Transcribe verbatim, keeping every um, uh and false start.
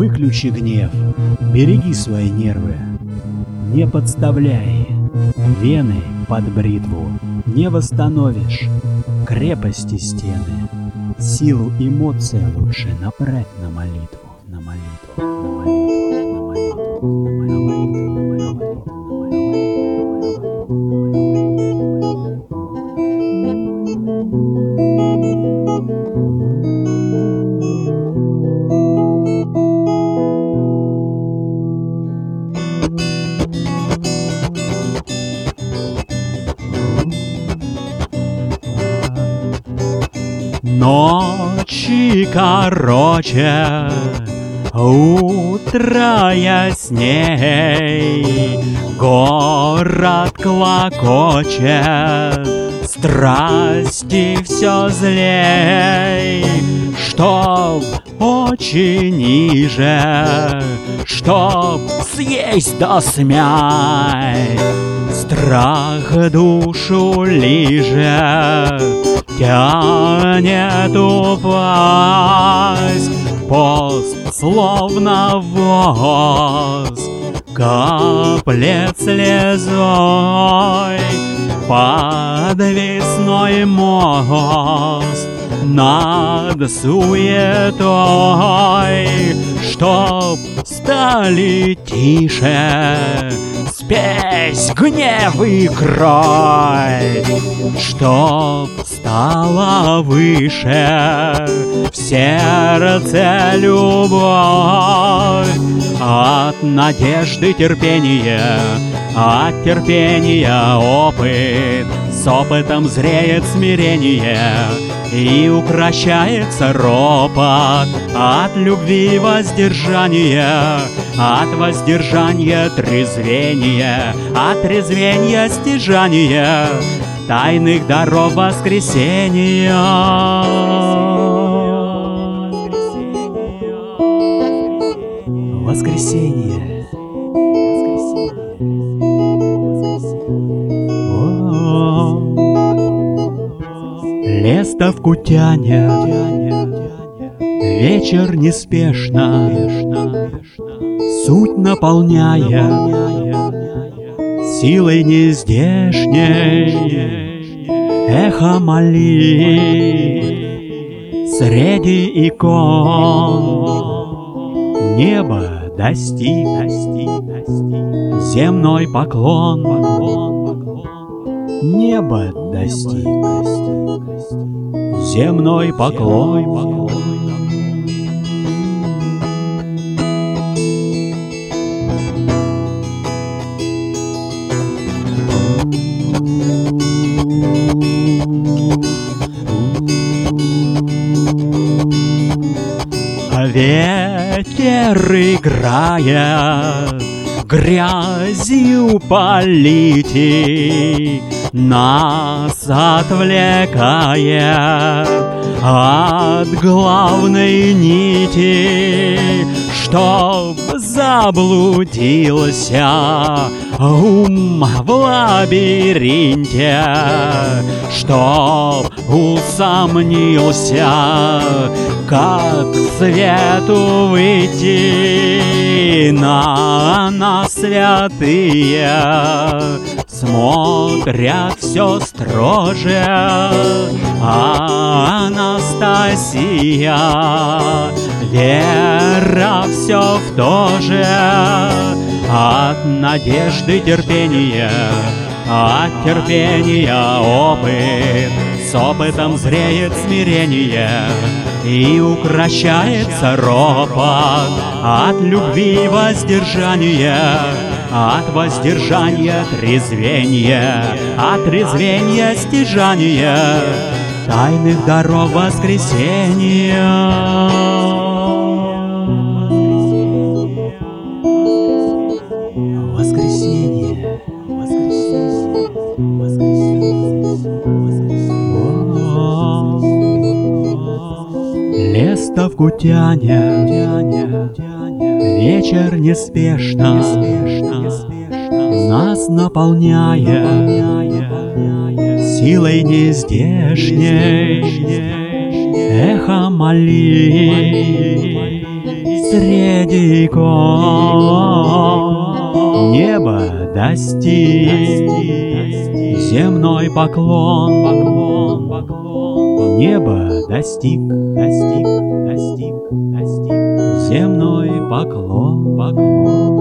Выключи гнев, береги свои нервы. Не подставляй вены под бритву. Не восстановишь крепости стены. Силу эмоций лучше направь на молитву, на молитву, на молитву, на молитву, на молитву, на молитву. Ночи короче, утро ясней, город клокочет, страсти все злей, чтоб очи ниже, чтоб съесть да смять, страх душу лиже, тянет упасть, пост словно воз, каплет слезой, подвесной мост над суетой, чтоб стали тише спесь, гнев и кровь, чтоб стала выше в сердце любовь. От надежды терпение, от терпения опыт, с опытом зреет смирение и укрощается ропот. От любви воздержание, от воздержания трезвение, от трезвения стяжание тайных даров воскресения. Воскресение. Лес-то в кутяне, вечер неспешно, суть наполняя силой нездешней, эхо молит среди икон. Небо достиг, земной поклон, небо достиг, земной поклон. Ветер играет, грязью политик нас отвлекает от главной нити, чтоб заблудился ум в лабиринте, чтоб усомнился, как к свету выйти. На нас святые смотрят все строже, а Анастасия вера все в то же. От надежды терпение, от терпения опыт, с опытом зреет смирение и укрощается ропот. От любви воздержание, от воздержания трезвение, от трезвения стяжание тайных даров воскресения. Воскресенье, воскресенье, воскресенье. Лес-то в кутяне, вечер неспешно нас наполняя силой нездешней, эхо молит среди гор небо достиг, земной поклон, поклон, поклон, небо достиг, достиг, достиг, достиг, земной поклон, поклон.